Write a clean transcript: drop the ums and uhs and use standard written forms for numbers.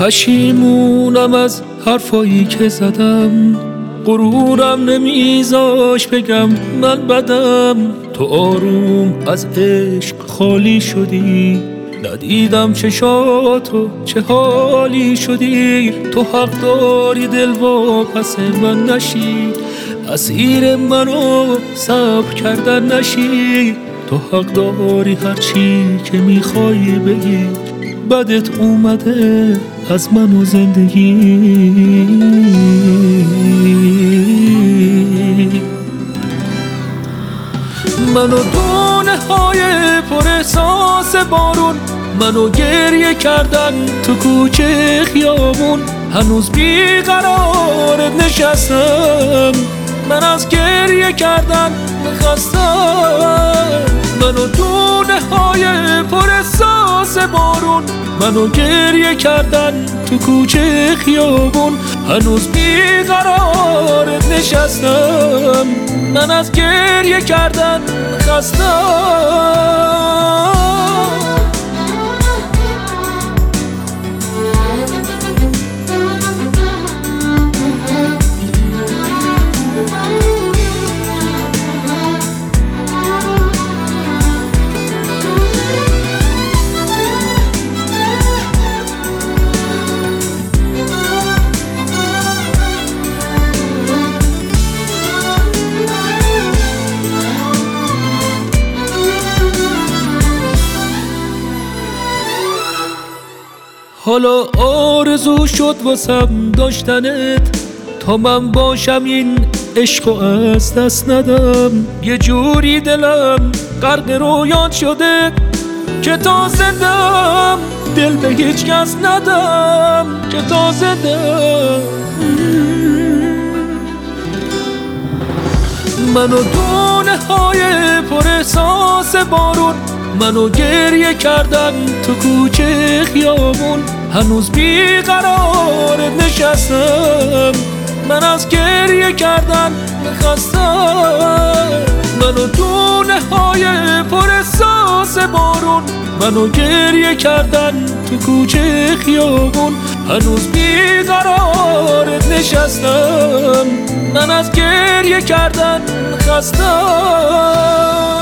پشیمونم از حرفایی که زدم، غرورم نمیذاش بگم من بدم. تو آروم از عشق خالی شدی، ندیدم چشاتو چه حالی شدی. تو حق داری دل واپس من نشی، اسیر منو صبر کردن نشی. تو حق داری هرچی که میخوای بگی، بدت اومده از من و زندگی. منو دونه های پر احساس بارون، منو گریه کردن تو کوچه خیابون. هنوز بیقرارت نشستم، من از گریه کردن نخستم. منو دونه های پر احساس بارون، منو گریه کردن تو کوچه خیابون. هنوز بیقرارت نشستم، من از گریه کردن خستم. حالا آرزو شد واسم داشتنت، تا من باشم این عشقو از دست ندم. یه جوری دلم غرق رویات شده که تا زندم دل به هیچ کس ندم، که تا زندم. منو دونه های پر احساس بارون، منو گریه کردن تو کوچه خیابون. هنوز بیقرارت نشستم، من از گریه کردن نخستم. منو دونه های پر احساس بارون، منو گریه کردن تو کوچه خیابون. هنوز بیقرارت نشستم، من از گریه کردن خستم.